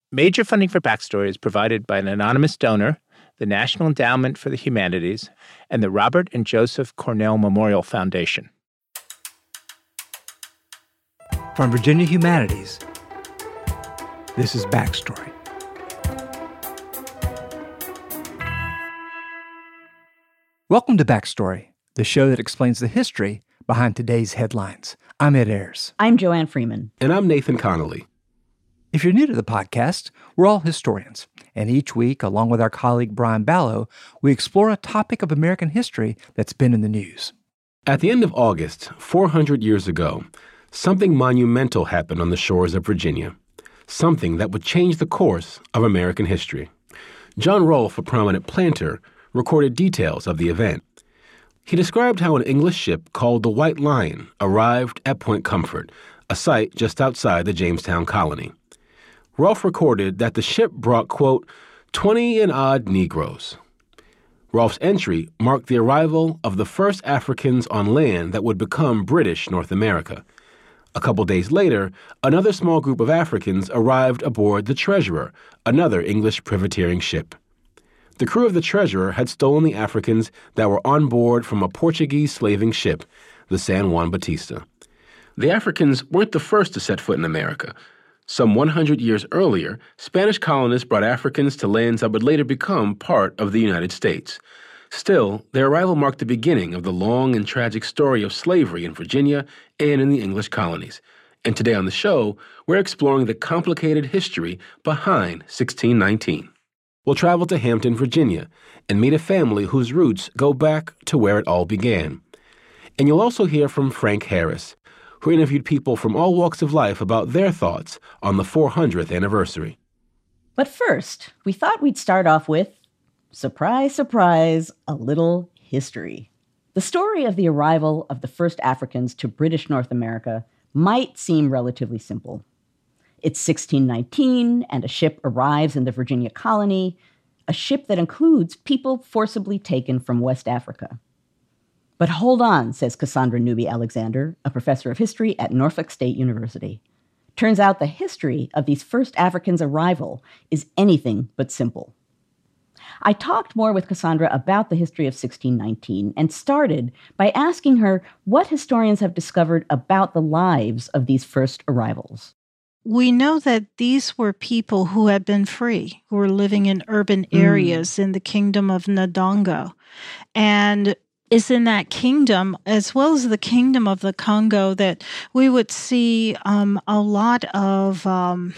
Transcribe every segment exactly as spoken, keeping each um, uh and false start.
Major funding for Backstory is provided by an anonymous donor, the National Endowment for the Humanities, and the Robert and Joseph Cornell Memorial Foundation. From Virginia Humanities, this is Backstory. Welcome to Backstory, the show that explains the history behind today's headlines. I'm Ed Ayers. I'm Joanne Freeman. And I'm Nathan Connolly. If you're new to the podcast, we're all historians, and each week, along with our colleague Brian Ballo, we explore a topic of American history that's been in the news. At the end of August, four hundred years ago, something monumental happened on the shores of Virginia, something that would change the course of American history. John Rolfe, a prominent planter, recorded details of the event. He described how an English ship called the White Lion arrived at Point Comfort, a site just outside the Jamestown colony. Rolfe recorded that the ship brought, quote, twenty and odd Negroes. Rolfe's entry marked the arrival of the first Africans on land that would become British North America. A couple days later, another small group of Africans arrived aboard the Treasurer, another English privateering ship. The crew of the Treasurer had stolen the Africans that were on board from a Portuguese slaving ship, the San Juan Batista. The Africans weren't the first to set foot in America. Some one hundred years earlier, Spanish colonists brought Africans to lands that would later become part of the United States. Still, their arrival marked the beginning of the long and tragic story of slavery in Virginia and in the English colonies. And today on the show, we're exploring the complicated history behind sixteen nineteen. We'll travel to Hampton, Virginia, and meet a family whose roots go back to where it all began. And you'll also hear from Frank Harris, who interviewed people from all walks of life about their thoughts on the four hundredth anniversary. But first, we thought we'd start off with, surprise, surprise, a little history. The story of the arrival of the first Africans to British North America might seem relatively simple. It's sixteen nineteen, and a ship arrives in the Virginia colony, a ship that includes people forcibly taken from West Africa. But hold on, says Cassandra Newby Alexander, a professor of history at Norfolk State University. Turns out the history of these first Africans' arrival is anything but simple. I talked more with Cassandra about the history of sixteen nineteen and started by asking her what historians have discovered about the lives of these first arrivals. We know that these were people who had been free, who were living in urban areas mm. in the kingdom of Ndongo. And it's in that kingdom, as well as the kingdom of the Congo, that we would see um, a lot of um,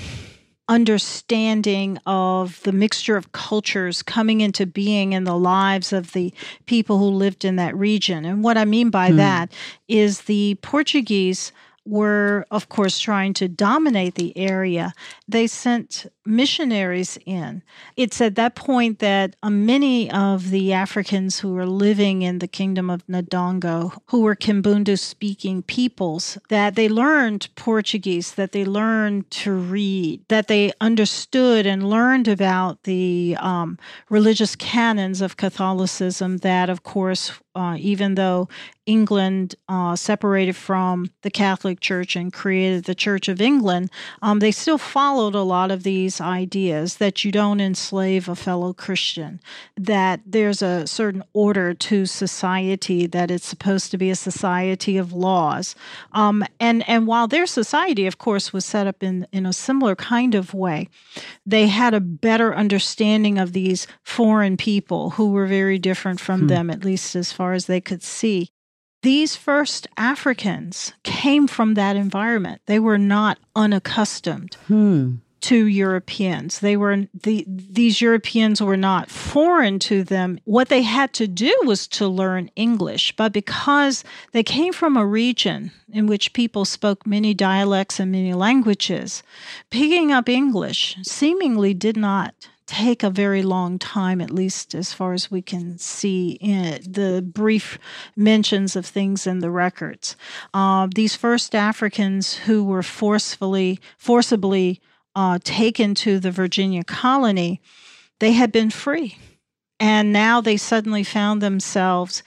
understanding of the mixture of cultures coming into being in the lives of the people who lived in that region. And what I mean by mm. that is the Portuguese were, of course, trying to dominate the area. They sent missionaries in. It's at that point that uh, many of the Africans who were living in the kingdom of Ndongo, who were Kimbundu-speaking peoples, that they learned Portuguese, that they learned to read, that they understood and learned about the um, religious canons of Catholicism that, of course, uh, even though England uh, separated from the Catholic Church and created the Church of England, um, they still followed a lot of these ideas that you don't enslave a fellow Christian, that there's a certain order to society, that it's supposed to be a society of laws. Um, and, and while their society, of course, was set up in, in a similar kind of way, they had a better understanding of these foreign people who were very different from hmm. them, at least as far as they could see. These first Africans came from that environment. They were not unaccustomed hmm. to Europeans. They were the, these Europeans were not foreign to them. What they had to do was to learn English. But because they came from a region in which people spoke many dialects and many languages, picking up English seemingly did not take a very long time, at least as far as we can see in the brief mentions of things in the records. Uh, these first Africans who were forcefully, forcibly uh, taken to the Virginia colony, they had been free. And now they suddenly found themselves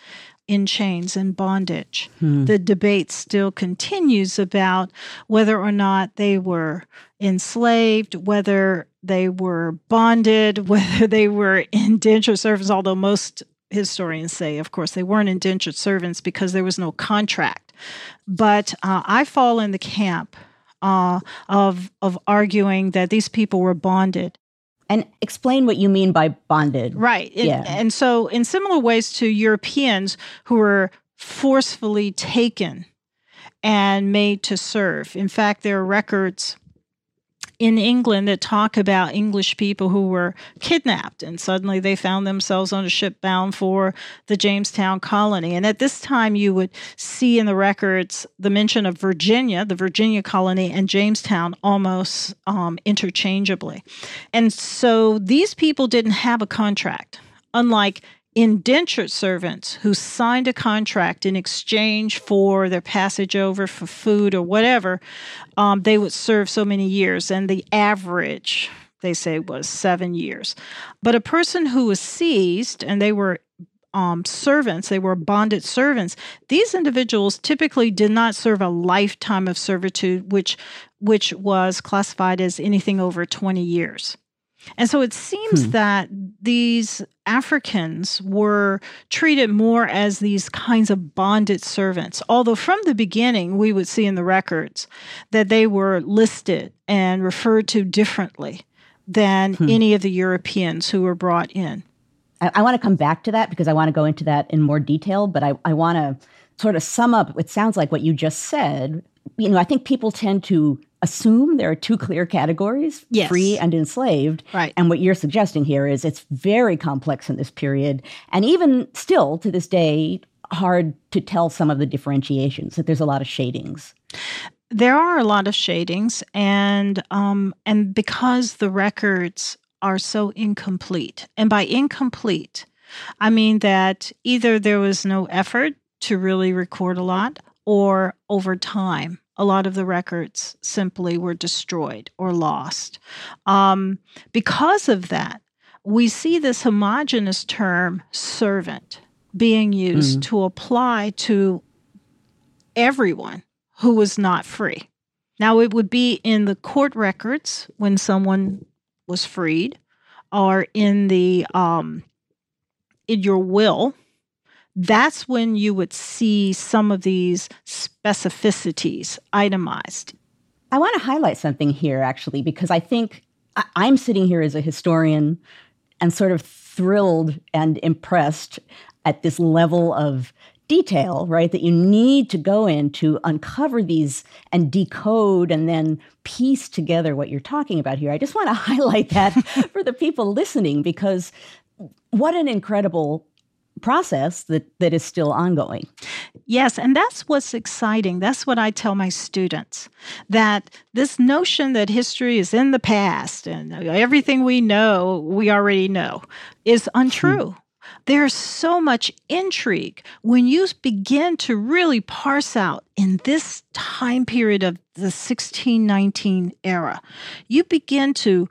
in chains and bondage. Hmm. The debate still continues about whether or not they were enslaved, whether they were bonded, whether they were indentured servants, although most historians say, of course, they weren't indentured servants because there was no contract. But uh, I fall in the camp uh, of of arguing that these people were bonded. And explain what you mean by bonded. Right. And, yeah. and so in similar ways to Europeans who were forcefully taken and made to serve. In fact, there are records in England that talk about English people who were kidnapped and suddenly they found themselves on a ship bound for the Jamestown colony. And at this time, you would see in the records the mention of Virginia, the Virginia colony, and Jamestown almost um, interchangeably. And so these people didn't have a contract, unlike indentured servants who signed a contract in exchange for their passage over for food or whatever. Um, they would serve so many years, and the average, they say, was seven years. But a person who was seized, and they were um, servants, they were bonded servants, these individuals typically did not serve a lifetime of servitude, which which was classified as anything over twenty years. And so it seems hmm. that these Africans were treated more as these kinds of bonded servants, although from the beginning we would see in the records that they were listed and referred to differently than hmm. any of the Europeans who were brought in. I, I want to come back to that because I want to go into that in more detail, but I, I want to sort of sum up, it sounds like what you just said. You know, I think people tend to assume there are two clear categories, yes. free and enslaved. Right. And what you're suggesting here is it's very complex in this period. And even still to this day, hard to tell some of the differentiations, that there's a lot of shadings. There are a lot of shadings. And um, and because the records are so incomplete, and by incomplete, I mean that either there was no effort to really record a lot, or over time, a lot of the records simply were destroyed or lost. Um, because of that, we see this homogenous term, servant, being used mm. to apply to everyone who was not free. Now, it would be in the court records when someone was freed, or in the um, in your will. That's when you would see some of these specificities itemized. I want to highlight something here, actually, because I think I- I'm sitting here as a historian and sort of thrilled and impressed at this level of detail, right, that you need to go in to uncover these and decode and then piece together what you're talking about here. I just want to highlight that for the people listening, because what an incredible process that, that is still ongoing. Yes, and that's what's exciting. That's what I tell my students, that this notion that history is in the past and everything we know, we already know, is untrue. Hmm. There's so much intrigue when you begin to really parse out in this time period of the sixteen nineteen era. You begin to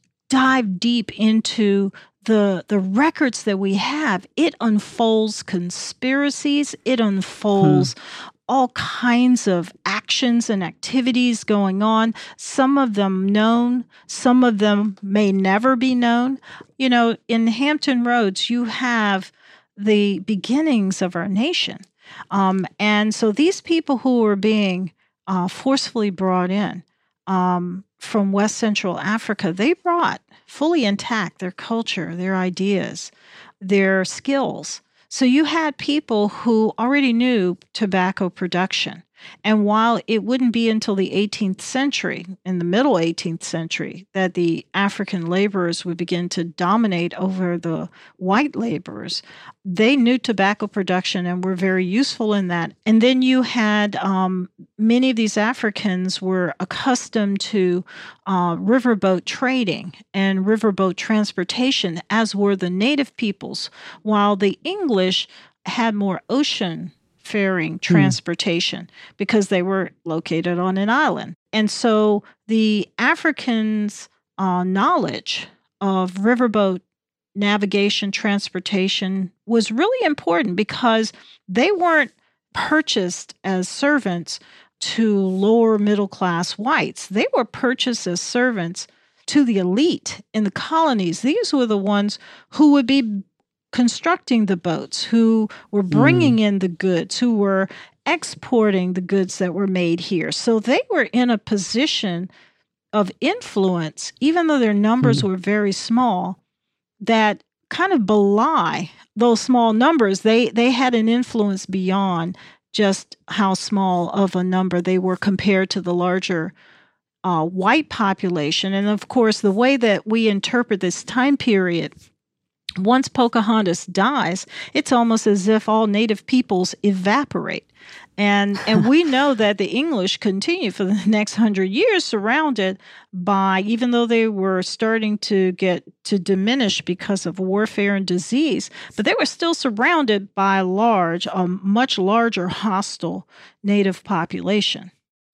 dive deep into the the records that we have. It unfolds conspiracies. It unfolds hmm. all kinds of actions and activities going on, some of them known, some of them may never be known. You know, in Hampton Roads, you have the beginnings of our nation. Um, and so these people who were being uh, forcefully brought in um, from West Central Africa, they brought fully intact their culture, their ideas, their skills. So you had people who already knew tobacco production. And while it wouldn't be until the eighteenth century, in the middle eighteenth century, that the African laborers would begin to dominate over the white laborers, they knew tobacco production and were very useful in that. And then you had um, many of these Africans were accustomed to uh, riverboat trading and riverboat transportation, as were the native peoples, while the English had more ocean faring transportation hmm. because they were located on an island. And so the Africans' uh, knowledge of riverboat navigation, transportation was really important because they weren't purchased as servants to lower middle class whites. They were purchased as servants to the elite in the colonies. These were the ones who would be constructing the boats, who were bringing mm. in the goods, who were exporting the goods that were made here. So they were in a position of influence, even though their numbers mm. were very small, that kind of belie those small numbers. They they had an influence beyond just how small of a number they were compared to the larger uh, white population. And of course, the way that we interpret this time period, once Pocahontas dies, it's almost as if all native peoples evaporate. And and we know that the English continue for the next hundred years surrounded by, even though they were starting to get to diminish because of warfare and disease, but they were still surrounded by a large, a much larger hostile native population.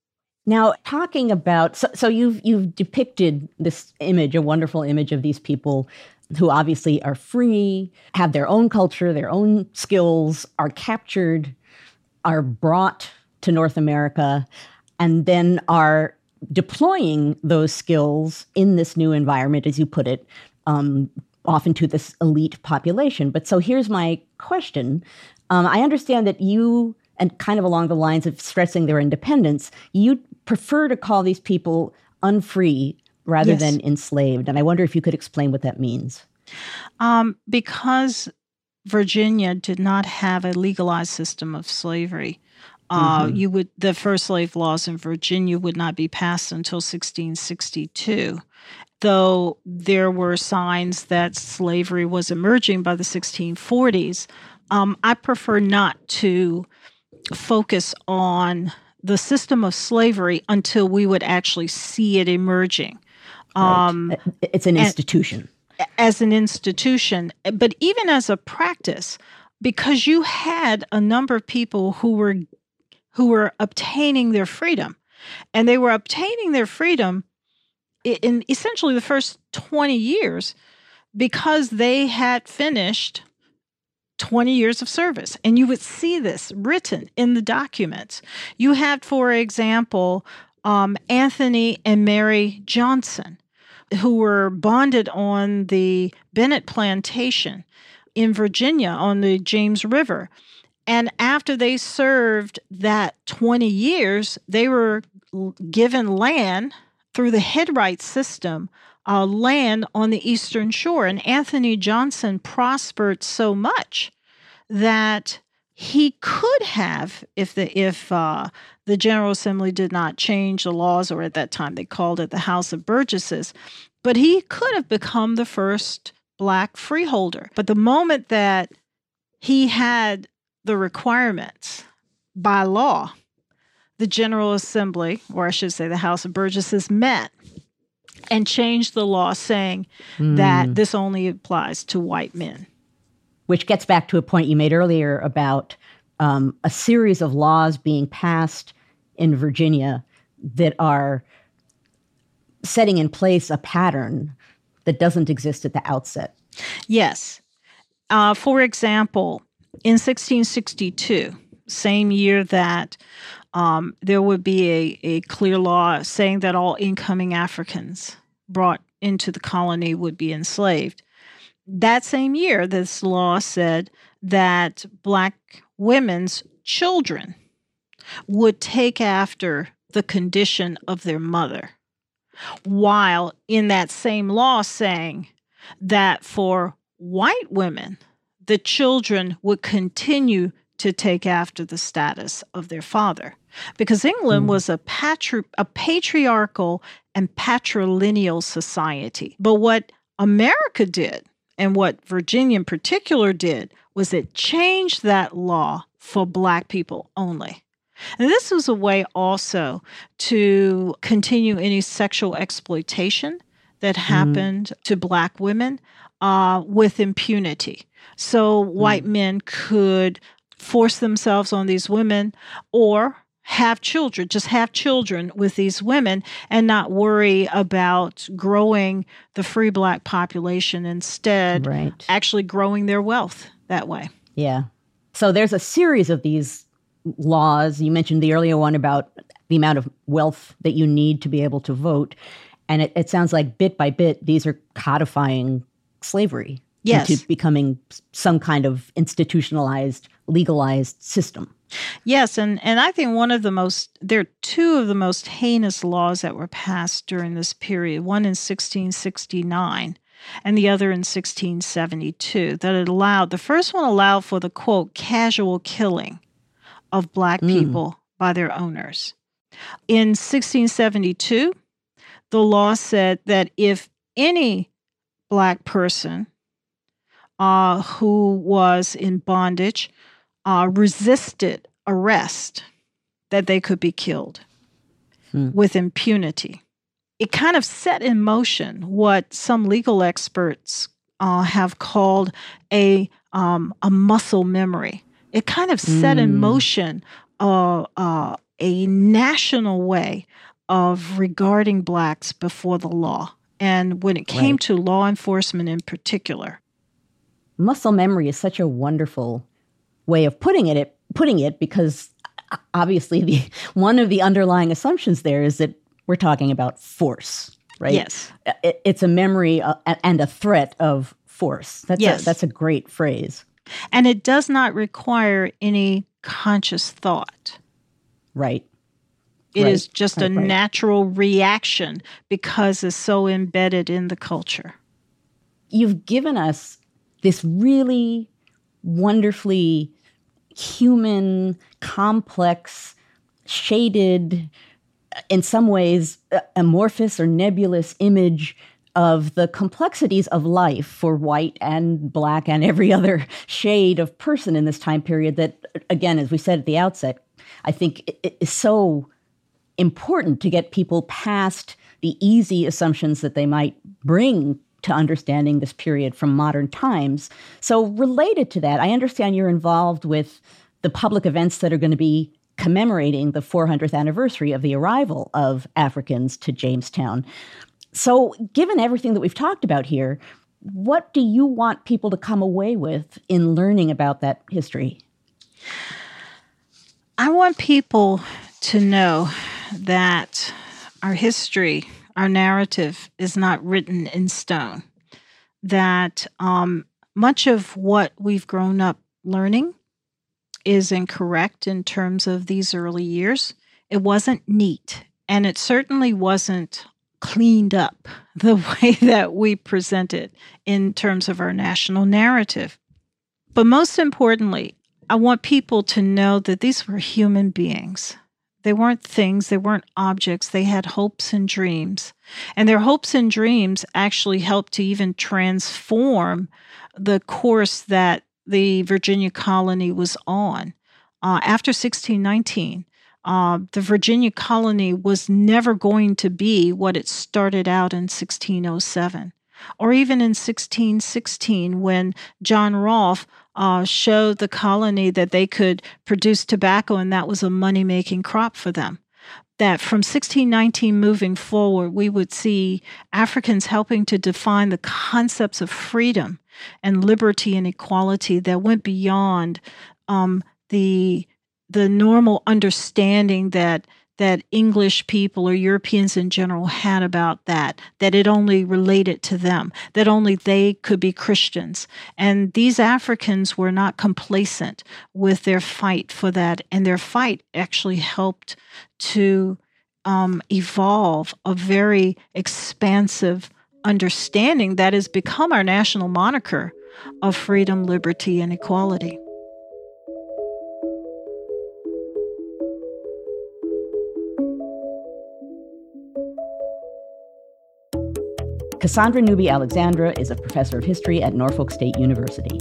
Now, talking about, so, so you've you've depicted this image, a wonderful image of these people who obviously are free, have their own culture, their own skills, are captured, are brought to North America, and then are deploying those skills in this new environment, as you put it, um, often to this elite population. But so here's my question. Um, I understand that you, and kind of along the lines of stressing their independence, you prefer to call these people unfree rather yes. than enslaved. And I wonder if you could explain what that means. Um, because Virginia did not have a legalized system of slavery. Uh, mm-hmm. You would the first slave laws in Virginia would not be passed until sixteen sixty-two, though there were signs that slavery was emerging by the sixteen forties. Um, I prefer not to focus on the system of slavery until we would actually see it emerging. Um, right. It's an institution. As an institution, but even as a practice, because you had a number of people who were who were obtaining their freedom, and they were obtaining their freedom in essentially the first twenty years because they had finished twenty years of service. And you would see this written in the documents. You had, for example, um, Anthony and Mary Johnson, who were bonded on the Bennett Plantation in Virginia on the James River. And after they served that twenty years, they were given land through the headright system, uh, land on the Eastern Shore. And Anthony Johnson prospered so much that he could have, if the if uh, the General Assembly did not change the laws, or at that time they called it the House of Burgesses, but he could have become the first Black freeholder. But the moment that he had the requirements by law, the General Assembly, or I should say the House of Burgesses, met and changed the law saying mm. that this only applies to white men. Which gets back to a point you made earlier about um, a series of laws being passed in Virginia that are setting in place a pattern that doesn't exist at the outset. Yes. Uh, for example, in sixteen sixty-two, same year that um, there would be a, a clear law saying that all incoming Africans brought into the colony would be enslaved. That same year, this law said that Black women's children would take after the condition of their mother, while in that same law saying that for white women, the children would continue to take after the status of their father. Because England mm. was a, patri- a patriarchal and patrilineal society. But what America did, and what Virginia in particular did, was it changed that law for Black people only. And this was a way also to continue any sexual exploitation that happened mm. to Black women uh, with impunity. So white mm. men could force themselves on these women or have children, just have children with these women and not worry about growing the free Black population, instead Right. actually growing their wealth that way. Yeah. So there's a series of these laws. You mentioned the earlier one about the amount of wealth that you need to be able to vote. And it, it sounds like bit by bit, these are codifying slavery Yes. into becoming some kind of institutionalized, legalized system. Yes, and, and I think one of the most, there are two of the most heinous laws that were passed during this period, one in sixteen sixty-nine and the other in sixteen seventy-two, that it allowed, the first one allowed for the, quote, casual killing of Black Mm. people by their owners. In sixteen seventy-two, the law said that if any Black person uh, who was in bondage uh, resisted arrest, that they could be killed Hmm. with impunity. It kind of set in motion what some legal experts uh, have called a um, a muscle memory. It kind of set in Mm. motion uh, uh, a national way of regarding Blacks before the law, and when it came Right. to law enforcement in particular. Muscle memory is such a wonderful way of putting it, it putting it because obviously the one of the underlying assumptions there is that we're talking about force, right? Yes. It, it's a memory uh, and a threat of force. That's Yes. a, that's a great phrase. And it does not require any conscious thought. Right. It Right, is just right, a right. natural reaction because it's so embedded in the culture. You've given us this really wonderfully human, complex, shaded, in some ways uh, amorphous or nebulous image of the complexities of life for white and Black and every other shade of person in this time period that, again, as we said at the outset, I think it is so important to get people past the easy assumptions that they might bring to understanding this period from modern times. So related to that, I understand you're involved with the public events that are going to be commemorating the four hundredth anniversary of the arrival of Africans to Jamestown. So given everything that we've talked about here, what do you want people to come away with in learning about that history? I want people to know that our history, our narrative is not written in stone, that um, much of what we've grown up learning is incorrect in terms of these early years. It wasn't neat, and it certainly wasn't cleaned up the way that we present it in terms of our national narrative. But most importantly, I want people to know that these were human beings. They weren't things, they weren't objects, they had hopes and dreams. And their hopes and dreams actually helped to even transform the course that the Virginia colony was on. Uh, after sixteen nineteen, uh, the Virginia colony was never going to be what it started out in sixteen oh seven, or even in sixteen sixteen when John Rolfe uh, showed the colony that they could produce tobacco and that was a money-making crop for them. That from sixteen nineteen moving forward, we would see Africans helping to define the concepts of freedom and liberty and equality that went beyond um, the the normal understanding that that English people or Europeans in general had about that, that it only related to them, that only they could be Christians. And these Africans were not complacent with their fight for that, and their fight actually helped to um, evolve a very expansive understanding that has become our national moniker of freedom, liberty, and equality. Cassandra Newby Alexandra is a professor of history at Norfolk State University.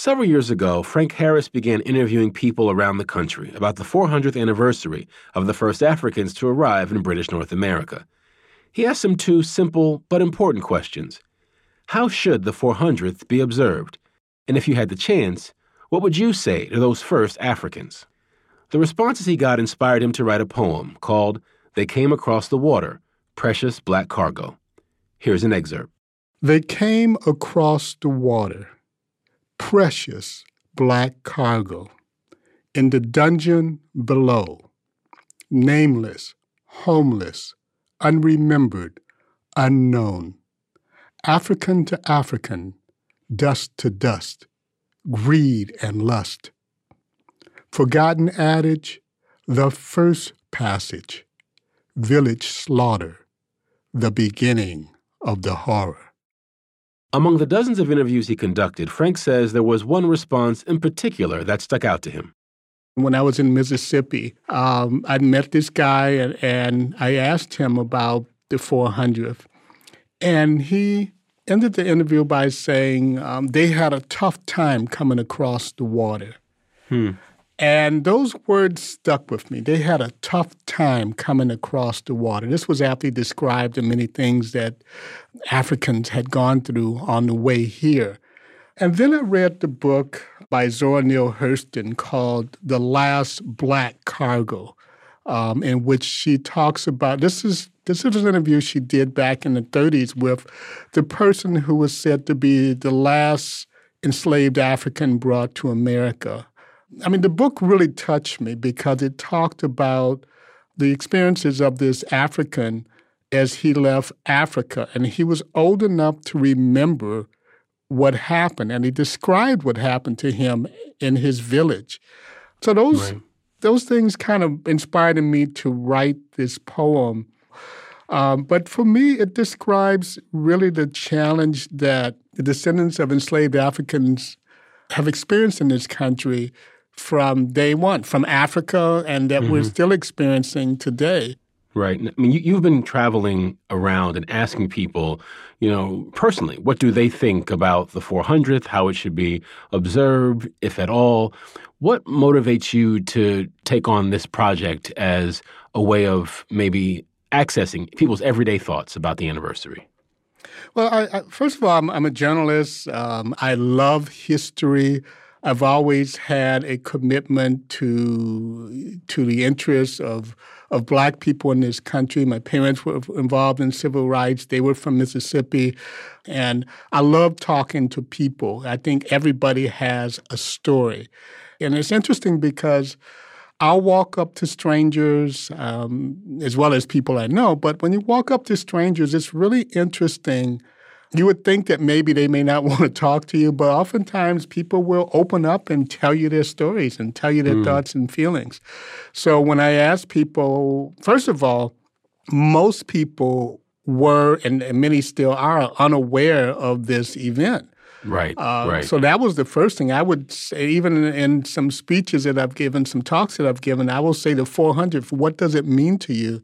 Several years ago, Frank Harris began interviewing people around the country about the four hundredth anniversary of the first Africans to arrive in British North America. He asked them two simple but important questions. How should the four hundredth be observed? And if you had the chance, what would you say to those first Africans? The responses he got inspired him to write a poem called They Came Across the Water, Precious Black Cargo. Here's an excerpt. They came across the water, precious black cargo, in the dungeon below, nameless, homeless, unremembered, unknown, African to African, dust to dust, greed and lust. Forgotten adage, the first passage, village slaughter, the beginning of the horror. Among the dozens of interviews he conducted, Frank says there was one response in particular that stuck out to him. When I was in Mississippi, um, I'd met this guy, and, and I asked him about the four hundredth. And he ended the interview by saying um, they had a tough time coming across the water. Hmm. And those words stuck with me. They had a tough time coming across the water. This was after he described the many things that Africans had gone through on the way here. And then I read the book by Zora Neale Hurston called The Last Black Cargo, um, in which she talks about, this is this is an interview she did back in the thirties with the person who was said to be the last enslaved African brought to America. I mean, the book really touched me because it talked about the experiences of this African as he left Africa. And he was old enough to remember what happened, and he described what happened to him in his village. So those right. those things kind of inspired me to write this poem. Um, but for me, it describes really the challenge that the descendants of enslaved Africans have experienced in this country from day one, from Africa, and that mm-hmm. we're still experiencing today. Right. I mean, you, you've been traveling around and asking people, you know, personally, what do they think about the four hundredth, how it should be observed, if at all? What motivates you to take on this project as a way of maybe accessing people's everyday thoughts about the anniversary? Well, I, I, first of all, I'm, I'm a journalist. Um, I love history. I've always had a commitment to to the interests of of Black people in this country. My parents were involved in civil rights. They were from Mississippi. And I love talking to people. I think everybody has a story. And it's interesting because I'll walk up to strangers um, as well as people I know. But when you walk up to strangers, it's really interesting. You would think that maybe they may not want to talk to you, but oftentimes people will open up and tell you their stories and tell you their mm. thoughts and feelings. So when I ask people, first of all, most people were, and many still are, unaware of this event. Right, uh, right. So that was the first thing I would say. Even in, in some speeches that I've given, some talks that I've given, I will say the four hundredth, what does it mean to you?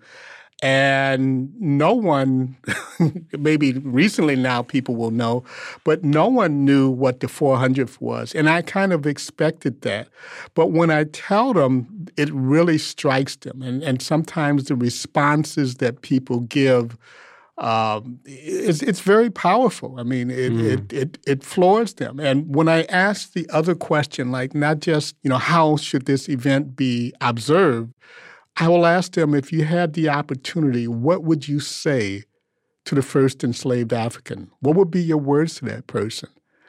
And no one, maybe recently now people will know, but no one knew what the four hundredth was. And I kind of expected that. But when I tell them, it really strikes them. And, and sometimes the responses that people give, um, it's, it's very powerful. I mean, it, mm. it, it, it floors them. And when I ask the other question, like not just, you know, how should this event be observed, I will ask them, if you had the opportunity, what would you say to the first enslaved African? What would be your words to that person?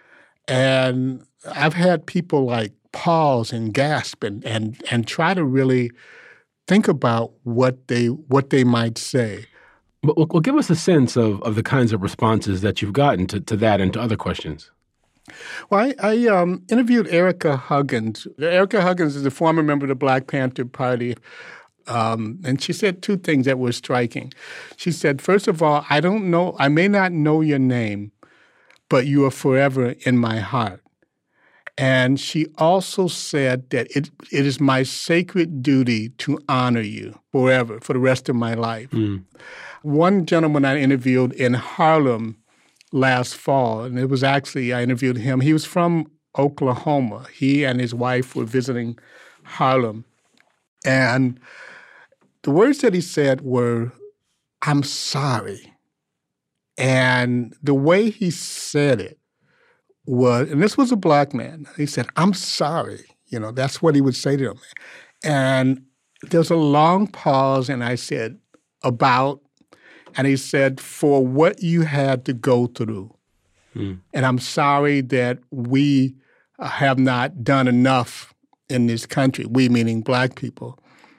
And I've had people like pause and gasp and and, and try to really think about what they what they might say. Well, well give us a sense of, of the kinds of responses that you've gotten to, to that and to other questions. Well, I, I um, interviewed Erica Huggins. Erica Huggins is a former member of the Black Panther Party. Um, and she said two things that were striking. She said, first of all, I don't know, I may not know your name, but you are forever in my heart. And she also said that it it is my sacred duty to honor you forever, for the rest of my life. Mm. One gentleman I interviewed in Harlem last fall, and it was actually, I interviewed him. He was from Oklahoma. He and his wife were visiting Harlem. And the words that he said were, "I'm sorry." And the way he said it was, and this was a black man, he said, "I'm sorry." You know, that's what he would say to him. And there's a long pause, and I said, "About?" And he said, "For what you had to go through. Hmm. And I'm sorry that we have not done enough in this country," we meaning black people.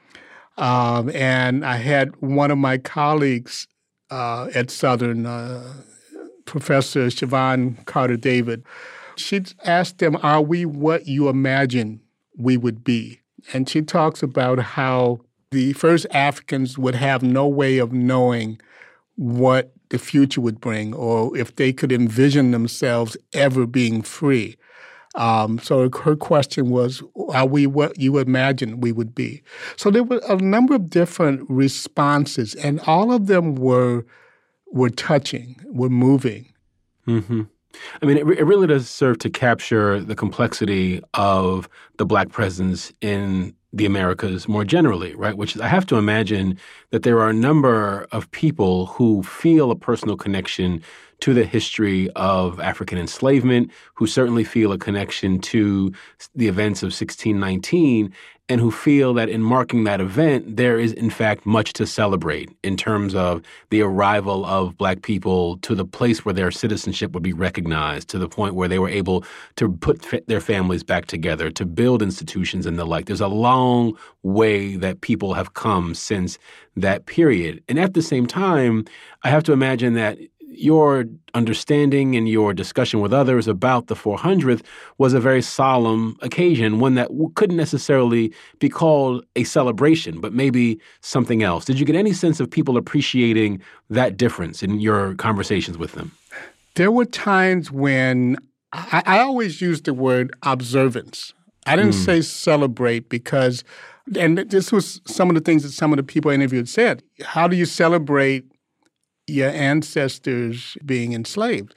Um, and I had one of my colleagues uh, at Southern, uh, Professor Siobhan Carter-David, she asked them, "Are we what you imagine we would be?" And she talks about how the first Africans would have no way of knowing what the future would bring or if they could envision themselves ever being free. Um, so her question was, are we what you imagine we would be? So there were a number of different responses, and all of them were were touching, were moving. Mm-hmm. I mean, it, it really does serve to capture the complexity of the Black presence in the Americas more generally, right? Which is, I have to imagine that there are a number of people who feel a personal connection to the history of African enslavement, who certainly feel a connection to the events of sixteen nineteen, and who feel that in marking that event, there is, in fact, much to celebrate in terms of the arrival of Black people to the place where their citizenship would be recognized, to the point where they were able to put f- their families back together, to build institutions and the like. There's a long way that people have come since that period. And at the same time, I have to imagine that your understanding and your discussion with others about the four hundredth was a very solemn occasion, one that w- couldn't necessarily be called a celebration, but maybe something else. Did you get any sense of people appreciating that difference in your conversations with them? There were times when I, I always used the word observance. I didn't mm. say celebrate because, and this was some of the things that some of the people I interviewed said. How do you celebrate your ancestors being enslaved?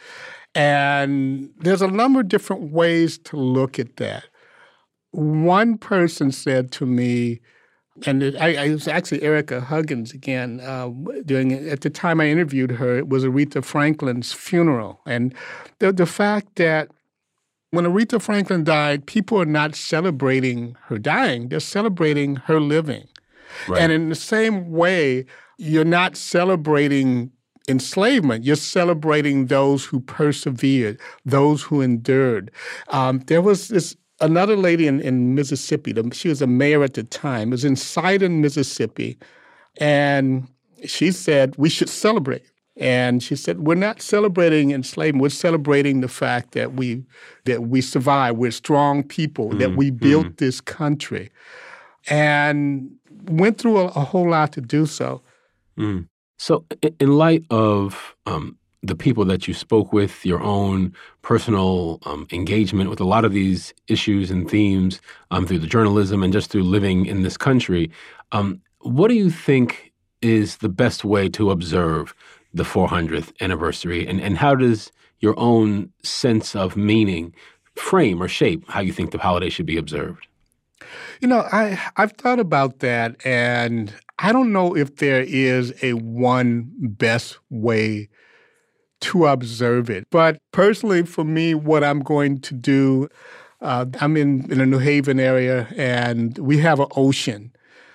And there's a number of different ways to look at that. One person said to me, and it, I, I, it was actually Erica Huggins again, uh, doing it. At the time I interviewed her, it was Aretha Franklin's funeral. And the, the fact that when Aretha Franklin died, people are not celebrating her dying, they're celebrating her living. Right. And in the same way, you're not celebrating enslavement. You're celebrating those who persevered, those who endured. Um, there was this another lady in, in Mississippi. She was a mayor at the time. It was in Sidon, Mississippi. And she said, we should celebrate. And she said, we're not celebrating enslavement. We're celebrating the fact that we that we survived. We're strong people, mm, that we built mm. this country. And went through a, a whole lot to do so. Mm. So in light of um, the people that you spoke with, your own personal um, engagement with a lot of these issues and themes um, through the journalism and just through living in this country, um, what do you think is the best way to observe the four hundredth anniversary? And, and how does your own sense of meaning frame or shape how you think the holiday should be observed? You know, I, I've thought about that, and I don't know if there is a one best way to observe it. But personally, for me, what I'm going to do, uh, I'm in, in the New Haven area, and we have an ocean.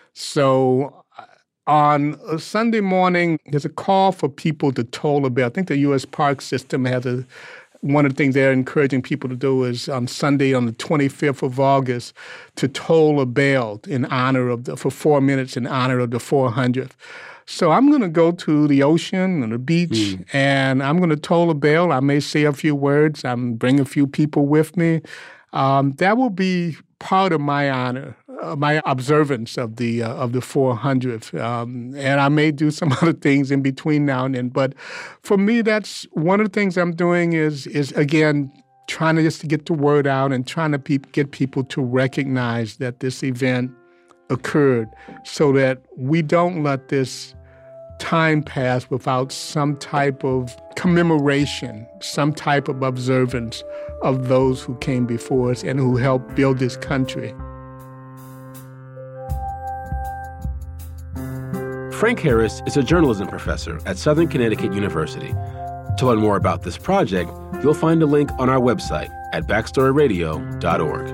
So on a Sunday morning, there's a call for people to toll a bell. I think the U S Park System has a one of the things they're encouraging people to do is on Sunday, on the twenty-fifth of August, to toll a bell in honor of the, for four minutes in honor of the four hundredth. So I'm going to go to the ocean and the beach, mm. and I'm going to toll a bell. I may say a few words. I'm bring a few people with me. Um, that will be part of my honor, uh, my observance of the uh, of the four hundredth. Um, and I may do some other things in between now and then. But for me, that's one of the things I'm doing is, is again, trying to just to get the word out and trying to pe- get people to recognize that this event occurred so that we don't let this time pass without some type of commemoration, some type of observance of those who came before us and who helped build this country. Frank Harris is a journalism professor at Southern Connecticut University. To learn more about this project, you'll find a link on our website at backstory radio dot org.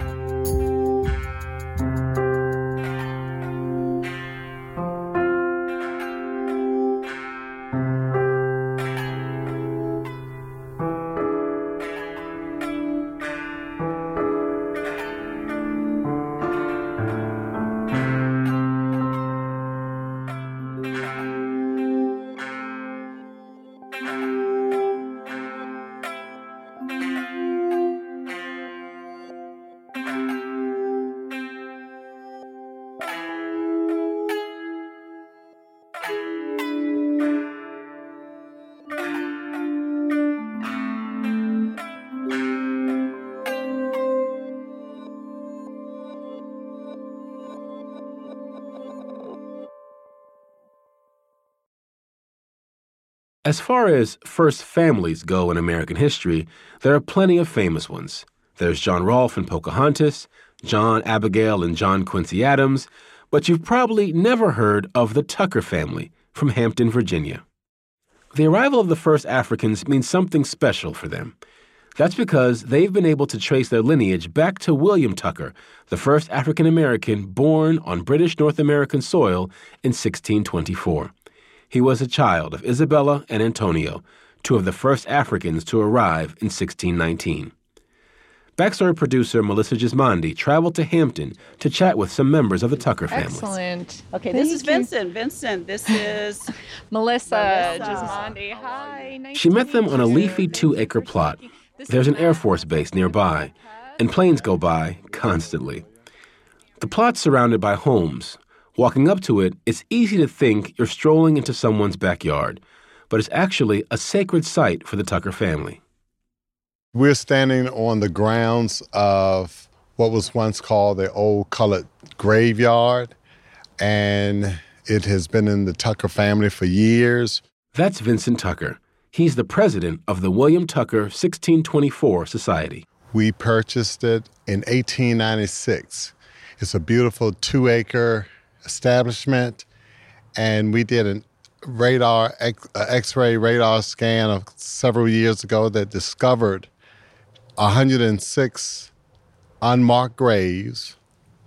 As far as first families go in American history, there are plenty of famous ones. There's John Rolfe and Pocahontas, John, Abigail, and John Quincy Adams, but you've probably never heard of the Tucker family from Hampton, Virginia. The arrival of the first Africans means something special for them. That's because they've been able to trace their lineage back to William Tucker, the first African-American born on British North American soil in sixteen twenty-four. He was a child of Isabella and Antonio, two of the first Africans to arrive in sixteen nineteen. Backstory producer Melissa Gismondi traveled to Hampton to chat with some members of the Tucker family. Excellent. Okay, Thank this is you. Vincent. Vincent, this is Melissa, Melissa. Gismondi. Hi. Nice She to met them meet on a you. leafy two-acre plot. There's an Air Force base nearby, and planes go by constantly. The plot's surrounded by homes. Walking up to it, it's easy to think you're strolling into someone's backyard, but it's actually a sacred site for the Tucker family. We're standing on the grounds of what was once called the Old Colored Graveyard, and it has been in the Tucker family for years. That's Vincent Tucker. He's the president of the William Tucker sixteen twenty-four Society. We purchased it in eighteen ninety-six. It's a beautiful two-acre establishment, and we did a radar X, uh, X-ray radar scan of several years ago that discovered one hundred six unmarked graves,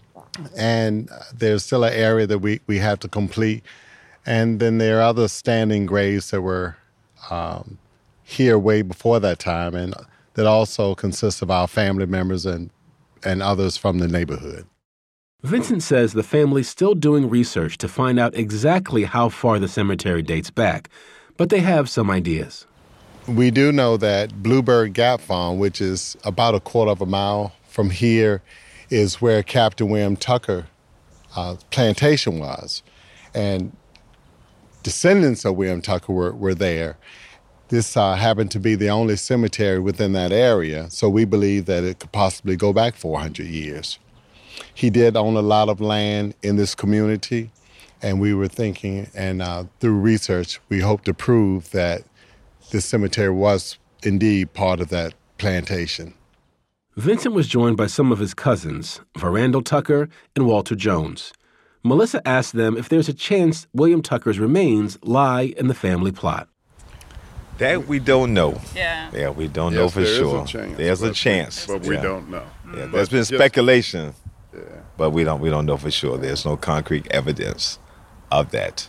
and there's still an area that we, we have to complete. And then there are other standing graves that were um, here way before that time, and that also consists of our family members and, and others from the neighborhood. Vincent says the family's still doing research to find out exactly how far the cemetery dates back, but they have some ideas. We do know that Bluebird Gap Farm, which is about a quarter of a mile from here, is where Captain William Tucker uh, plantation was. And descendants of William Tucker were, were there. This uh, happened to be the only cemetery within that area, so we believe that it could possibly go back four hundred years. He did own a lot of land in this community, and we were thinking, and uh, through research, we hope to prove that this cemetery was indeed part of that plantation. Vincent was joined by some of his cousins, Verandel Tucker and Walter Jones. Melissa asked them if there's a chance William Tucker's remains lie in the family plot. That we don't know. yeah. Yeah, we don't Yes, know for there is sure. a chance, There's a but- chance, but we yeah. don't know. Yeah, But there's been just- speculation, Yeah. but we don't we don't know for sure. There's no concrete evidence of that.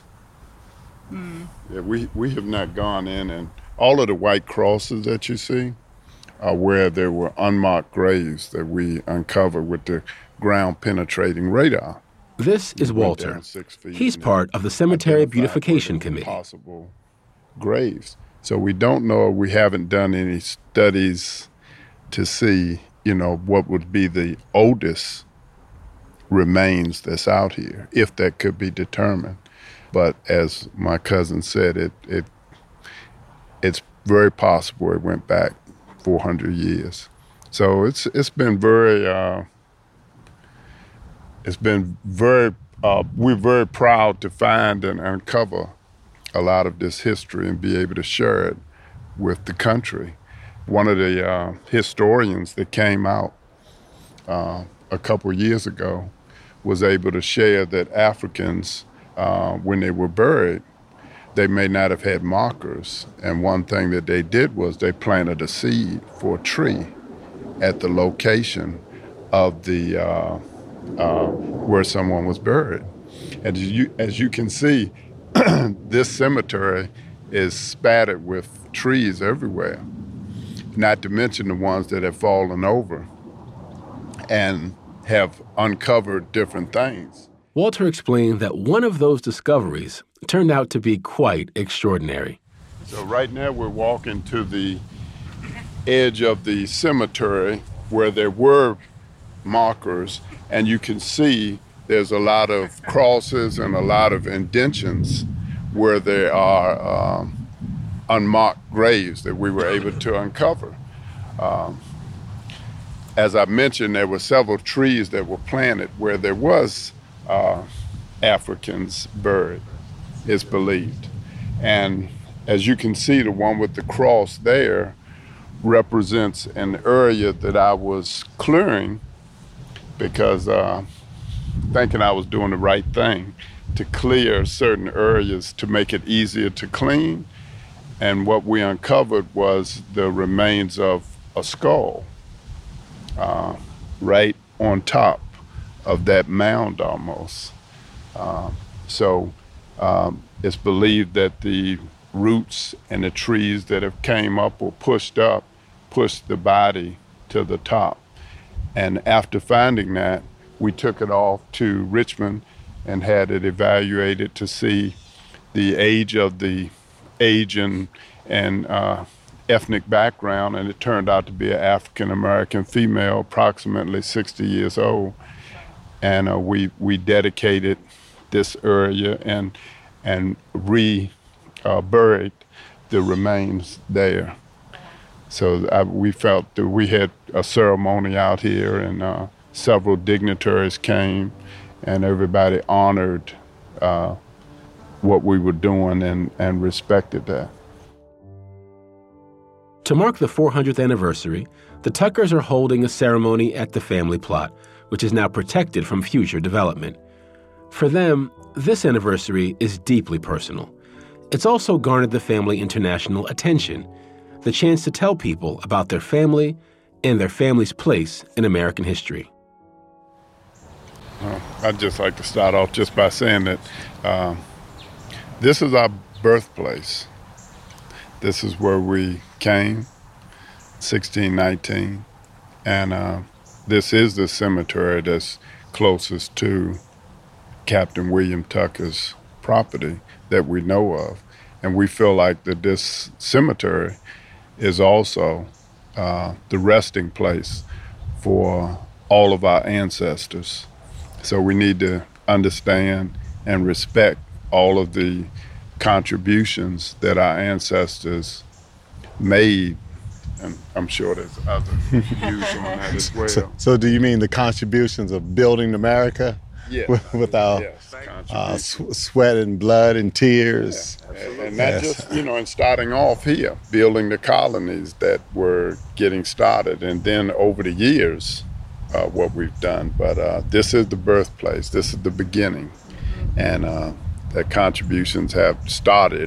Yeah, we, we have not gone in, and all of the white crosses that you see are where there were unmarked graves that we uncovered with the ground-penetrating radar. This is We went Walter. down six feet He's and part of the Cemetery identified Beautification where there were Committee. Possible graves. So we don't know. We haven't done any studies to see, you know, what would be the oldest remains that's out here, if that could be determined. But as my cousin said, it it it's very possible it went back four hundred years. So it's it's been very uh, it's been very uh, we're very proud to find and uncover a lot of this history and be able to share it with the country. One of the uh, historians that came out uh, a couple years ago was able to share that Africans, uh, when they were buried, they may not have had markers. And one thing that they did was they planted a seed for a tree at the location of the uh, uh, where someone was buried. And as you, as you can see, this cemetery is spattered with trees everywhere, not to mention the ones that have fallen over and have uncovered different things. Walter explained that one of those discoveries turned out to be quite extraordinary. So right now we're walking to the edge of the cemetery where there were markers, and you can see there's a lot of crosses and a lot of indentions where there are um, unmarked graves that we were able to uncover. Um, as I mentioned, there were several trees that were planted where there was uh, Africans buried, it's believed. And as you can see, the one with the cross there represents an area that I was clearing because uh, thinking I was doing the right thing to clear certain areas to make it easier to clean. And what we uncovered was the remains of a skull uh, right on top of that mound almost. Uh, so um, it's believed that the roots and the trees that have came up or pushed up, pushed the body to the top. And after finding that, we took it off to Richmond and had it evaluated to see the age of the age and, and uh, ethnic background, and it turned out to be an African-American female, approximately sixty years old. And uh, we we dedicated this area and and re uh, buried the remains there. So I, we felt that we had a ceremony out here, and uh, several dignitaries came, and everybody honored uh, what we were doing and, and respected that. To mark the four hundredth anniversary, the Tuckers are holding a ceremony at the family plot, which is now protected from future development. For them, this anniversary is deeply personal. It's also garnered the family international attention, the chance to tell people about their family and their family's place in American history. Uh, I'd just like to start off just by saying that uh, this is our birthplace. This is where we came, sixteen nineteen, and uh, this is the cemetery that's closest to Captain William Tucker's property that we know of. And we feel like that this cemetery is also uh, the resting place for all of our ancestors. So we need to understand and respect all of the contributions that our ancestors made. And I'm sure there's other views on that as well. So, so do you mean the contributions of building America? Yes. With, with our yes, uh, sw- sweat and blood and tears. Yeah. And, and not yes. just, you know, in starting off here, building the colonies that were getting started, and then over the years, uh, what we've done. But uh, this is the birthplace. This is the beginning. And uh, the contributions have started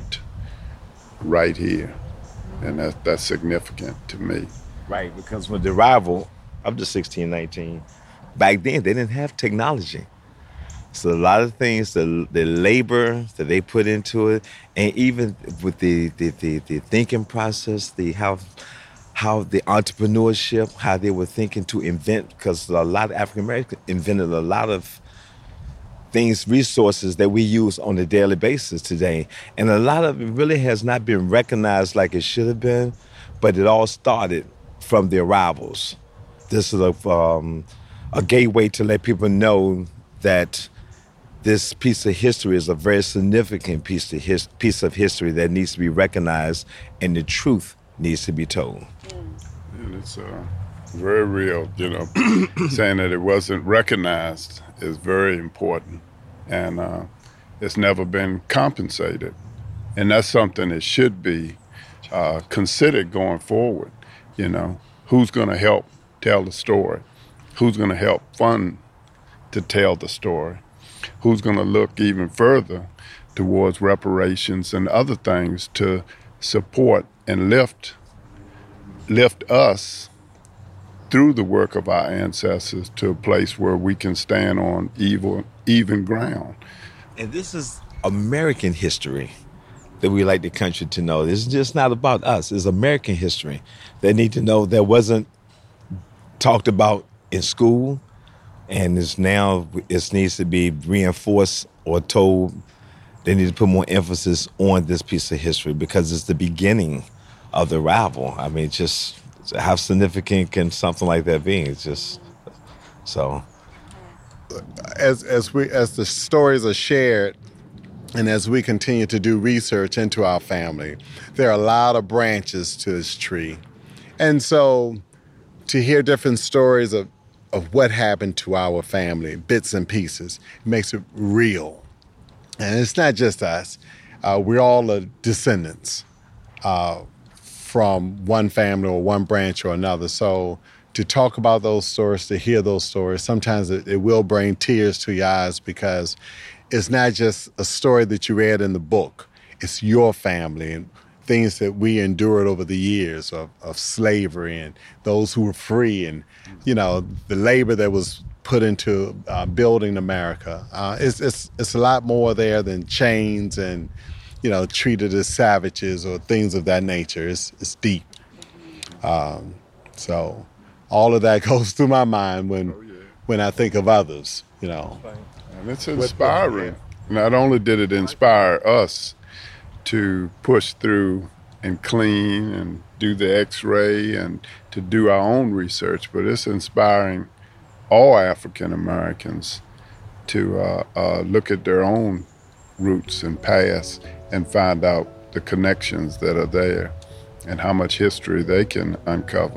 right here. And that, that's significant to me. Right, because with the arrival of the sixteen nineteen, back then they didn't have technology. So a lot of things, the the labor that they put into it, and even with the the, the, the thinking process, the how how the entrepreneurship, how they were thinking to invent, because a lot of African Americans invented a lot of things, resources that we use on a daily basis today. And a lot of it really has not been recognized like it should have been, but it all started from the arrivals. This is a, um, a gateway to let people know that this piece of history is a very significant piece of, his, piece of history that needs to be recognized, and the truth needs to be told. And it's uh, very real, you know, saying that it wasn't recognized is very important, and uh, it's never been compensated. And that's something that should be uh, considered going forward. You know, who's going to help tell the story? Who's going to help fund to tell the story? Who's going to look even further towards reparations and other things to support and lift lift us through the work of our ancestors to a place where we can stand on even, even ground. And this is American history that we like the country to know. This is just not about us. It's American history. They need to know that wasn't talked about in school, and it's now it needs to be reinforced or told. They need to put more emphasis on this piece of history because it's the beginning of the arrival. I mean, just how significant can something like that be? It's just so. As as we as the stories are shared, and as we continue to do research into our family, there are a lot of branches to this tree, and so to hear different stories of of what happened to our family, bits and pieces, makes it real. And it's not just us; uh, we're all the descendants uh, from one family or one branch or another. So to talk about those stories, to hear those stories, sometimes it, it will bring tears to your eyes because it's not just a story that you read in the book. It's your family and things that we endured over the years of, of slavery and those who were free and, you know, the labor that was put into uh, building America. Uh, it's, it's, it's a lot more there than chains and, you know, treated as savages or things of that nature. It's, it's deep. Um, so all of that goes through my mind when oh, yeah. when I think of others, you know. And it's inspiring. Not only did it inspire us to push through and clean and do the x-ray and to do our own research, but it's inspiring all African Americans to uh, uh, look at their own roots and past and find out the connections that are there and how much history they can uncover.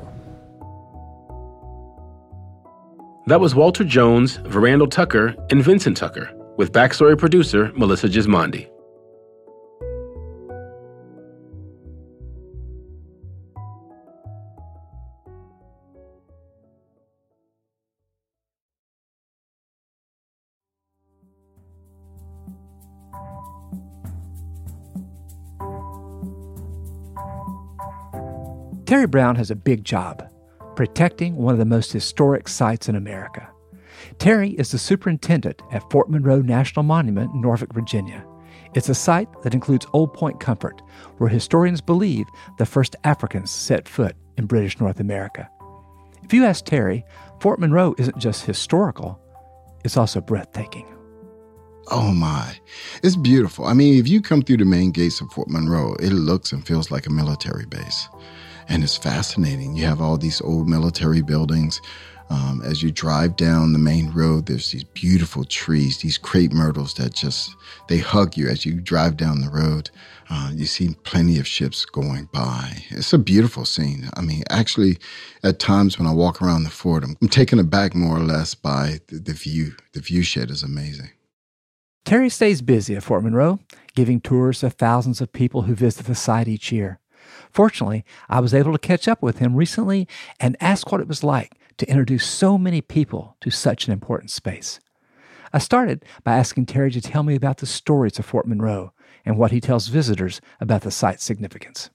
That was Walter Jones, Verandel Tucker, and Vincent Tucker, with Backstory producer Melissa Gismondi. Terry Brown has a big job, protecting one of the most historic sites in America. Terry is the superintendent at Fort Monroe National Monument in Norfolk, Virginia. It's a site that includes Old Point Comfort, where historians believe the first Africans set foot in British North America. If you ask Terry, Fort Monroe isn't just historical, it's also breathtaking. Oh my, it's beautiful. I mean, if you come through the main gates of Fort Monroe, it looks and feels like a military base. And it's fascinating. You have all these old military buildings. Um, as you drive down the main road, there's these beautiful trees, these crepe myrtles that just, they hug you as you drive down the road. Uh, you see plenty of ships going by. It's a beautiful scene. I mean, actually, at times when I walk around the fort, I'm, I'm taken aback more or less by the, the view. The view shed is amazing. Terry stays busy at Fort Monroe, giving tours to thousands of people who visit the site each year. Fortunately, I was able to catch up with him recently and ask what it was like to introduce so many people to such an important space. I started by asking Terry to tell me about the stories of Fort Monroe and what he tells visitors about the site's significance.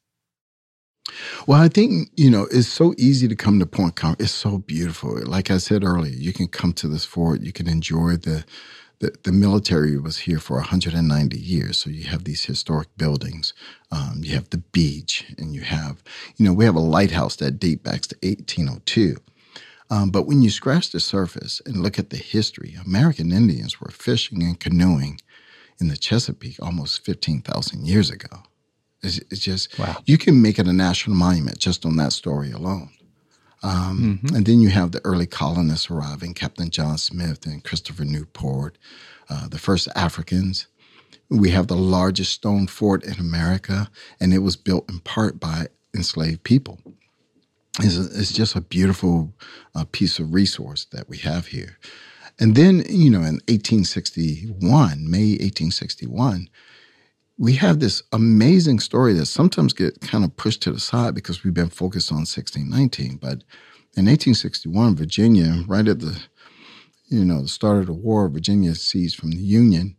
Well, I think, you know, it's so easy to come to Point Comfort. It's so beautiful. Like I said earlier, you can come to this fort, you can enjoy the The, the military was here for one hundred ninety years, so you have these historic buildings. Um, you have the beach, and you have, you know, we have a lighthouse that dates back to eighteen oh two. Um, but when you scratch the surface and look at the history, American Indians were fishing and canoeing in the Chesapeake almost fifteen thousand years ago. It's, it's just, wow. You can make it a national monument just on that story alone. Um, mm-hmm. And then you have the early colonists arriving, Captain John Smith and Christopher Newport, uh, the first Africans. We have the largest stone fort in America, and it was built in part by enslaved people. It's, a, it's just a beautiful uh, piece of resource that we have here. And then, you know, in eighteen sixty-one, May eighteen sixty-one, we have this amazing story that sometimes get kind of pushed to the side because we've been focused on sixteen nineteen. But in eighteen sixty-one, Virginia, right at the, you know, the start of the war, Virginia secedes from the Union.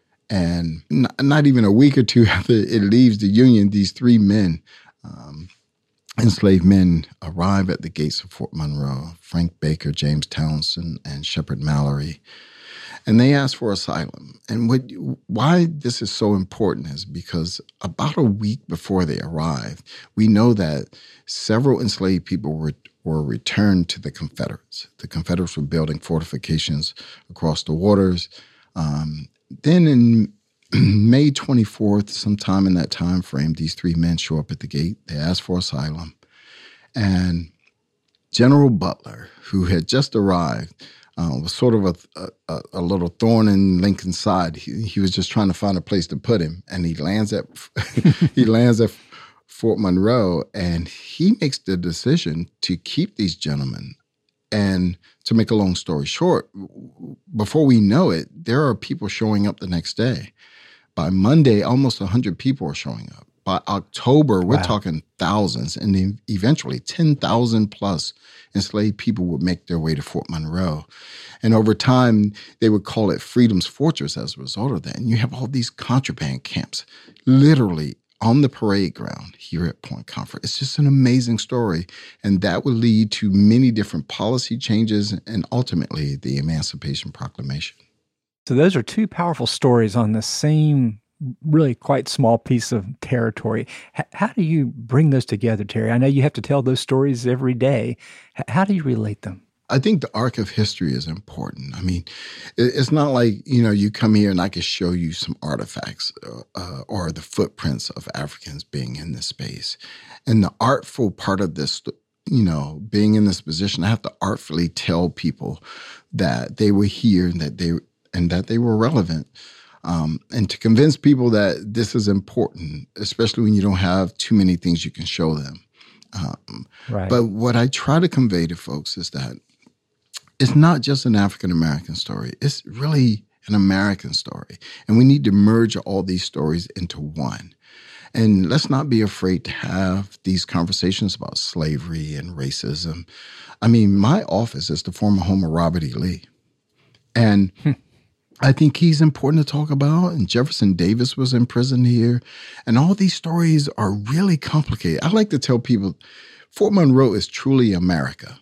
And not, not even a week or two after it leaves the Union, these three men, um, enslaved men, arrive at the gates of Fort Monroe: Frank Baker, James Townsend, and Shepard Mallory. And they ask for asylum. And what, why this is so important is because about a week before they arrived, we know that several enslaved people were, were returned to the Confederates. The Confederates were building fortifications across the waters. Um, then in May twenty-fourth, sometime in that time frame, these three men show up at the gate. They ask for asylum. And General Butler, who had just arrived, Uh, was sort of a, a a little thorn in Lincoln's side. He, he was just trying to find a place to put him, and he lands at he lands at Fort Monroe, and he makes the decision to keep these gentlemen. And to make a long story short, before we know it, there are people showing up the next day. By Monday, almost one hundred people are showing up. By October, we're Wow. talking thousands, and then eventually ten thousand plus enslaved people would make their way to Fort Monroe. And over time, they would call it Freedom's Fortress as a result of that. And you have all these contraband camps literally on the parade ground here at Point Comfort. It's just an amazing story. And that would lead to many different policy changes and ultimately the Emancipation Proclamation. So those are two powerful stories on the same really quite small piece of territory. H- how do you bring those together, Terry? I know you have to tell those stories every day. H- how do you relate them? I think the arc of history is important. I mean, it- it's not like, you know, you come here and I can show you some artifacts uh, or the footprints of Africans being in this space. And the artful part of this, you know, being in this position, I have to artfully tell people that they were here and that they and that they were relevant. Um, and to convince people that this is important, especially when you don't have too many things you can show them. Um, Right. But what I try to convey to folks is that it's not just an African-American story. It's really an American story. And we need to merge all these stories into one. And let's not be afraid to have these conversations about slavery and racism. I mean, my office is the former home of Robert E. Lee. And I think he's important to talk about. And Jefferson Davis was in prison here. And all these stories are really complicated. I like to tell people Fort Monroe is truly America.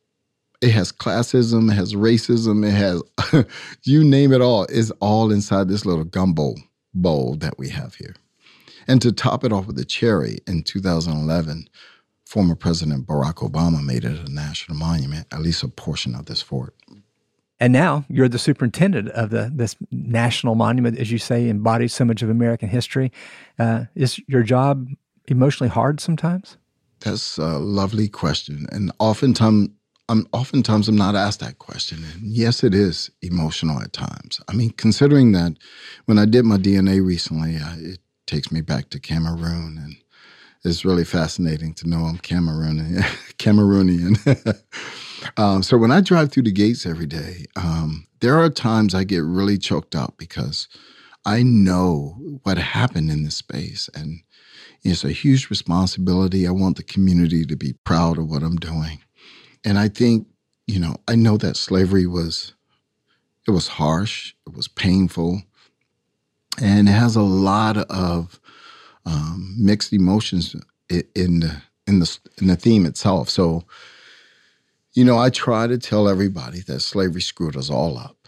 It has classism, it has racism, it has, you name it all. It's all inside this little gumbo bowl that we have here. And to top it off with a cherry, in two thousand eleven, former President Barack Obama made it a national monument, at least a portion of this fort. And now you're the superintendent of the this national monument, as you say, embodies so much of American history. Uh, is your job emotionally hard sometimes? That's a lovely question. And oftentimes, I'm oftentimes I'm not asked that question. And yes, it is emotional at times. I mean, considering that when I did my D N A recently, I, it takes me back to Cameroon, and it's really fascinating to know I'm Cameroonian. Cameroonian. um, so when I drive through the gates every day, um, there are times I get really choked up because I know what happened in this space, and it's a huge responsibility. I want the community to be proud of what I'm doing. And I think, you know, I know that slavery was, it was harsh, it was painful, and it has a lot of um, mixed emotions in the, in the in the theme itself. So, you know, I try to tell everybody that slavery screwed us all up.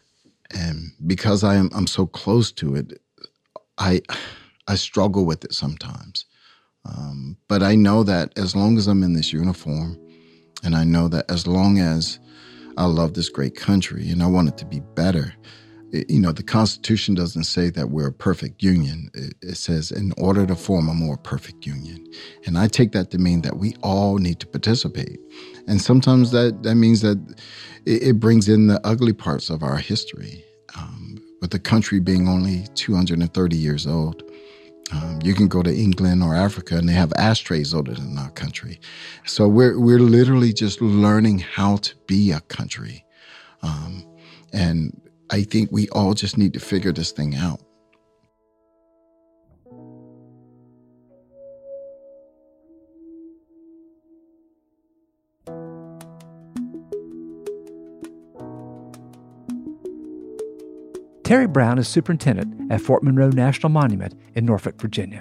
And because I am I'm so close to it, I I struggle with it sometimes. Um, but I know that as long as I'm in this uniform, and I know that as long as I love this great country and I want it to be better, it, you know, the Constitution doesn't say that we're a perfect union. It, it says in order to form a more perfect union. And I take that to mean that we all need to participate. And sometimes that, that means that it, it brings in the ugly parts of our history. Um, with the country being only two hundred thirty years old, Um, you can go to England or Africa and they have ashtrays older than our country. So we're we're literally just learning how to be a country. Um, and I think we all just need to figure this thing out. Terry Brown is superintendent at Fort Monroe National Monument in Norfolk, Virginia.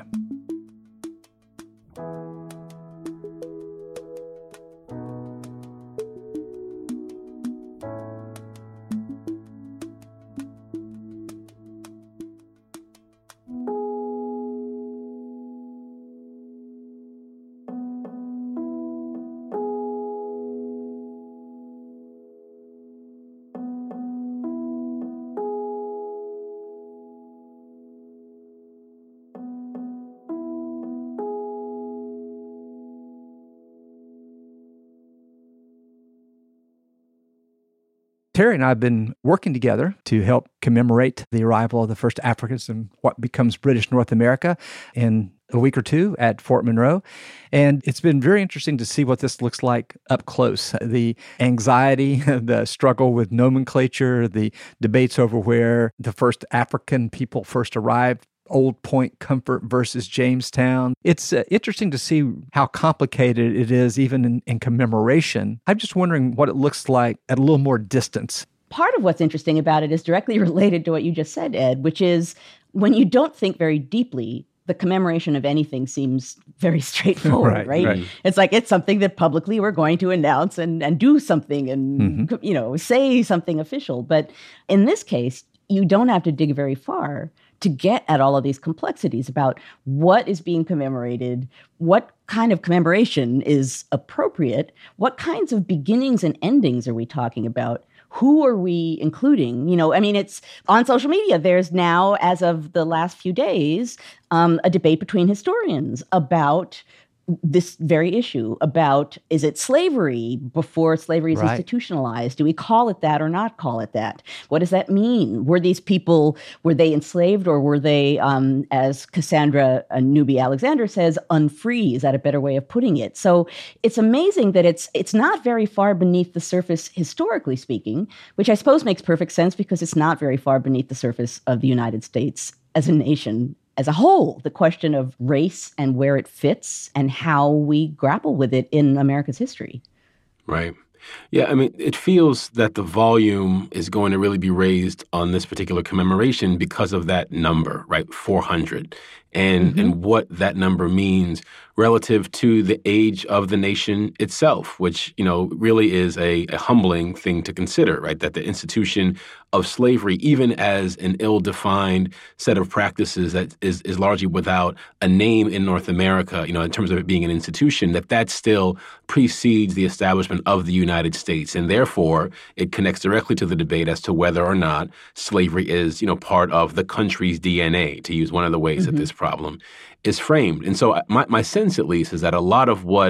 Terry and I have been working together to help commemorate the arrival of the first Africans in what becomes British North America in a week or two at Fort Monroe. And it's been very interesting to see what this looks like up close. The anxiety, the struggle with nomenclature, the debates over where the first African people first arrived, Old Point Comfort versus Jamestown. It's uh, interesting to see how complicated it is even in, in commemoration. I'm just wondering what it looks like at a little more distance. Part of what's interesting about it is directly related to what you just said, Ed, which is when you don't think very deeply, the commemoration of anything seems very straightforward, right, right? right? It's like it's something that publicly we're going to announce and, and do something and, mm-hmm. you know, say something official. But in this case, you don't have to dig very far to get at all of these complexities about what is being commemorated, what kind of commemoration is appropriate, what kinds of beginnings and endings are we talking about? Who are we including? You know, I mean, it's on social media. There's now, as of the last few days, um, a debate between historians about this very issue about, is it slavery before slavery is right. institutionalized? Do we call it that or not call it that? What does that mean? Were these people, were they enslaved or were they, um, as Cassandra Newby Alexander says, unfree? Is that a better way of putting it? So it's amazing that it's it's not very far beneath the surface, historically speaking, which I suppose makes perfect sense because it's not very far beneath the surface of the United States as a nation as a whole, the question of race and where it fits and how we grapple with it in America's history. Right. Yeah, I mean, it feels that the volume is going to really be raised on this particular commemoration because of that number, right? four hundred. And, mm-hmm. and what that number means relative to the age of the nation itself, which, you know, really is a, a humbling thing to consider, right? That the institution of slavery, even as an ill-defined set of practices that is, is largely without a name in North America, you know, in terms of it being an institution, that that still precedes the establishment of the United States. And therefore, it connects directly to the debate as to whether or not slavery is, you know, part of the country's D N A, to use one of the ways mm-hmm. that this problem is framed. And so my, my sense, at least, is that a lot of what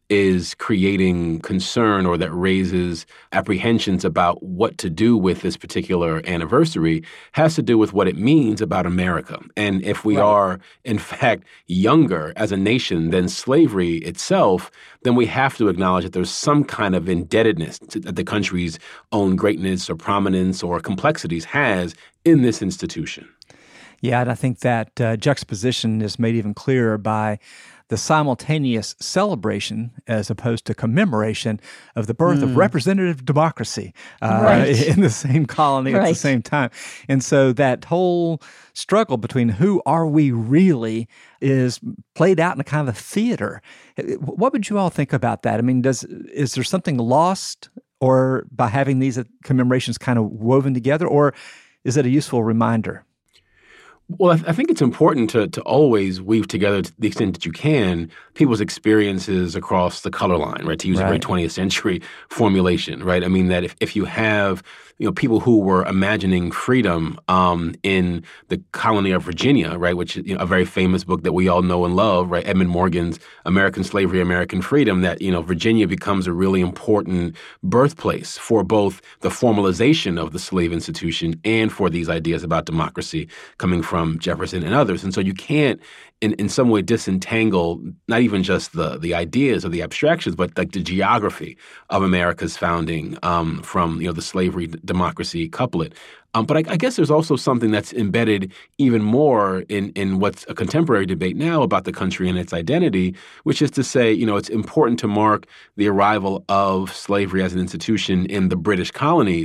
is creating concern or that raises apprehensions about what to do with this particular anniversary has to do with what it means about America. And if we right. are, in fact, younger as a nation than slavery itself, then we have to acknowledge that there's some kind of indebtedness to, that the country's own greatness or prominence or complexities has in this institution. Yeah, and I think that uh, juxtaposition is made even clearer by the simultaneous celebration as opposed to commemoration of the birth mm. of representative democracy uh, right. in the same colony right. at the same time. And so that whole struggle between who are we really is played out in a kind of a theater. What would you all think about that? I mean, does is there something lost or by having these commemorations kind of woven together, or is it a useful reminder? Well, I, th- I think it's important to to always weave together, to the extent that you can, people's experiences across the color line, right? To use right. a very twentieth century formulation, right? I mean, that if, if you have, you know, people who were imagining freedom um, in the colony of Virginia, right, which is, you know, a very famous book that we all know and love, right, Edmund Morgan's American Slavery, American Freedom, that, you know, Virginia becomes a really important birthplace for both the formalization of the slave institution and for these ideas about democracy coming from Jefferson and others. And so you can't, in, in some way, disentangle not even just the the ideas or the abstractions, but like the geography of America's founding um, from, you know, the slavery democracy couplet. Um, but I, I guess there's also something that's embedded even more in, in what's a contemporary debate now about the country and its identity, which is to say, you know, it's important to mark the arrival of slavery as an institution in the British colonies.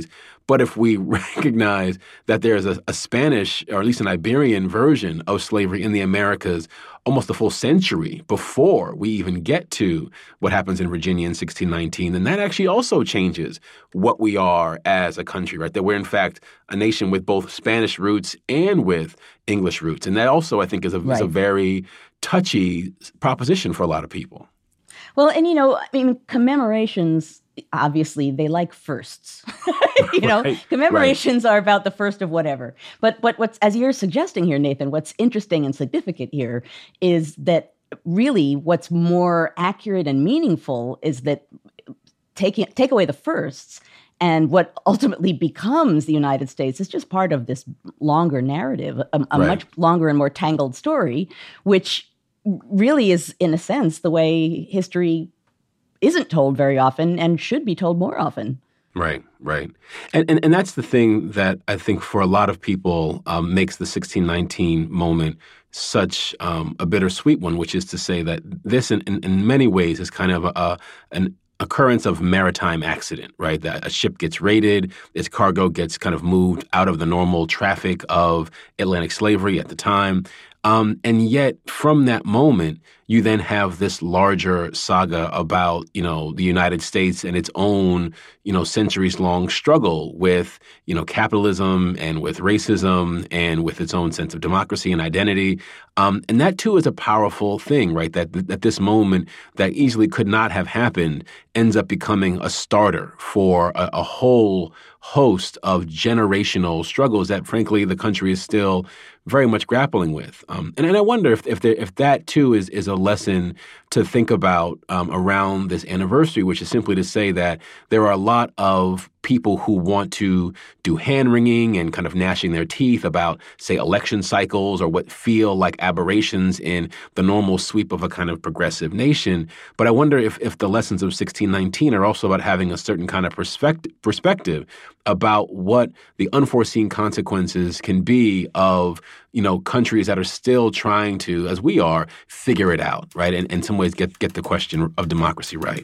But if we recognize that there's a, a Spanish, or at least an Iberian version of slavery in the Americas almost a full century before we even get to what happens in Virginia in sixteen nineteen, then that actually also changes what we are as a country, right? That we're, in fact, a nation with both Spanish roots and with English roots. And that also, I think, is a, right. is a very touchy proposition for a lot of people. Well, and, you know, I mean, commemorations, obviously, they like firsts. you know, right, commemorations right. are about the first of whatever. But but what's, as you're suggesting here, Nathan, what's interesting and significant here is that really what's more accurate and meaningful is that taking take away the firsts, and what ultimately becomes the United States is just part of this longer narrative, a, a right. much longer and more tangled story, which really is, in a sense, the way history isn't told very often and should be told more often. Right, right. And, and and that's the thing that I think for a lot of people um, makes the sixteen nineteen moment such um, a bittersweet one, which is to say that this in, in, in many ways is kind of a, a, an occurrence of maritime accident, right? That a ship gets raided, its cargo gets kind of moved out of the normal traffic of Atlantic slavery at the time. Um, and yet, from that moment, you then have this larger saga about, you know, the United States and its own, you know, centuries-long struggle with, you know, capitalism and with racism and with its own sense of democracy and identity. Um, and that, too, is a powerful thing, right? That, that this moment that easily could not have happened ends up becoming a starter for a, a whole host of generational struggles that, frankly, the country is still very much grappling with. Um, and, and I wonder if if, there, if that, too, is, is a lesson to think about um, around this anniversary, which is simply to say that there are a lot of people who want to do hand-wringing and kind of gnashing their teeth about, say, election cycles or what feel like aberrations in the normal sweep of a kind of progressive nation. But I wonder if, if the lessons of sixteen nineteen are also about having a certain kind of perspective, perspective about what the unforeseen consequences can be of, you know, countries that are still trying to, as we are, figure it out, right? And in some ways get, get the question of democracy right.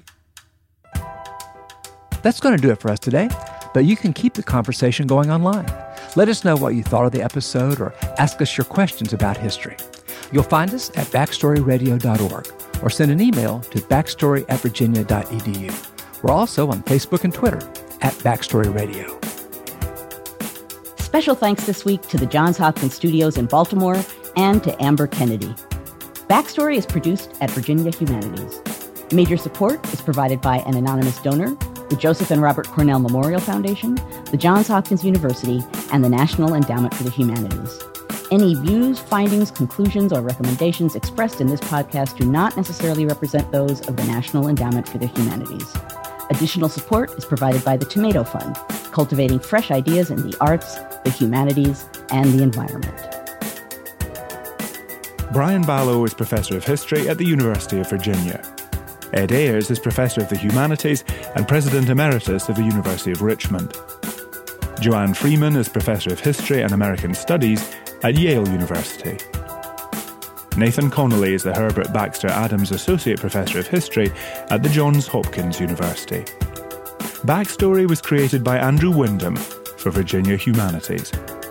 That's going to do it for us today, but you can keep the conversation going online. Let us know what you thought of the episode or ask us your questions about history. You'll find us at backstory radio dot org or send an email to backstory at virginia dot e d u. We're also on Facebook and Twitter at Backstory Radio. Special thanks this week to the Johns Hopkins Studios in Baltimore and to Amber Kennedy. Backstory is produced at Virginia Humanities. Major support is provided by an anonymous donor, the Joseph and Robert Cornell Memorial Foundation, the Johns Hopkins University, and the National Endowment for the Humanities. Any views, findings, conclusions, or recommendations expressed in this podcast do not necessarily represent those of the National Endowment for the Humanities. Additional support is provided by the Tomato Fund, cultivating fresh ideas in the arts, the humanities, and the environment. Brian Balogh is Professor of History at the University of Virginia. Ed Ayers is Professor of the Humanities and President Emeritus of the University of Richmond. Joanne Freeman is Professor of History and American Studies at Yale University. Nathan Connolly is the Herbert Baxter Adams Associate Professor of History at the Johns Hopkins University. Backstory was created by Andrew Wyndham for Virginia Humanities.